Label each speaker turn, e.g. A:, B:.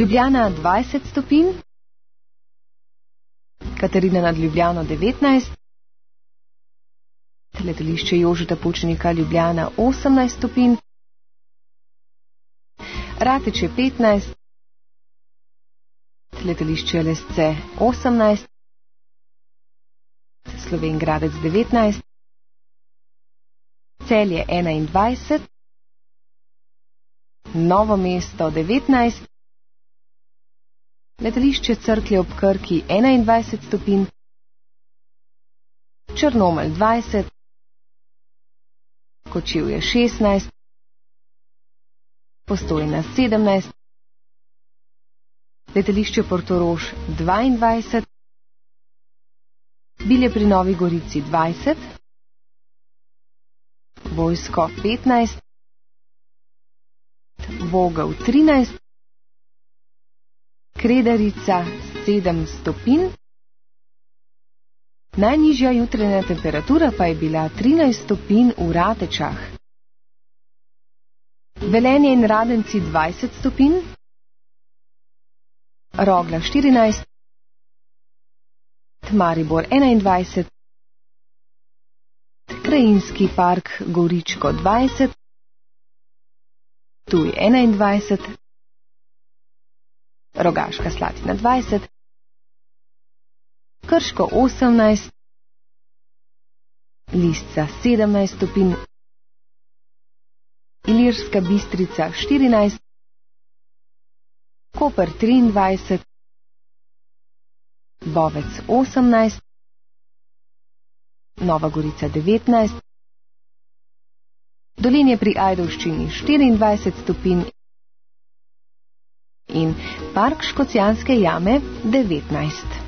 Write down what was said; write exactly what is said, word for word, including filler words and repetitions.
A: Ljubljana dvajset stopinj, Katarina nad Ljubljano devetnajst, letališče Jožeta Pučnika Ljubljana osemnajst stopinj, Rateče petnajst, letališče Lesce osemnajst, Slovenj Gradec devetnajst, Celje enaindvajset, Novo mesto devetnajst, letališče Cerklje ob Krki enaindvajset stopinj, Črnomelj dvajset, Kočevje šestnajst, Postojna sedemnajst, letališče Portorož dvaindvajset, Bilje pri Novi Gorici dvajset, Vojsko petnajst, Vogel trinajst, Kredarica sedem stopinj, najnižja jutranja temperatura pa je bila trinajst stopinj v Ratečah. Velenje in Radenci dvajset stopinj, Rogla štirinajst, Maribor enaindvajset, Krajinski park Goričko dvajset, Ptuj enaindvajset, Rogaška Slatina dvajset, Krško osemnajst, Lisca sedemnajst stopinj, Ilirska Bistrica štirinajst, Koper triindvajset, Bovec osemnajst, Nova Gorica devetnajst, Dolenje pri Ajdovščini štiriindvajset stopinj in Park Škocjanske jame devetnajst.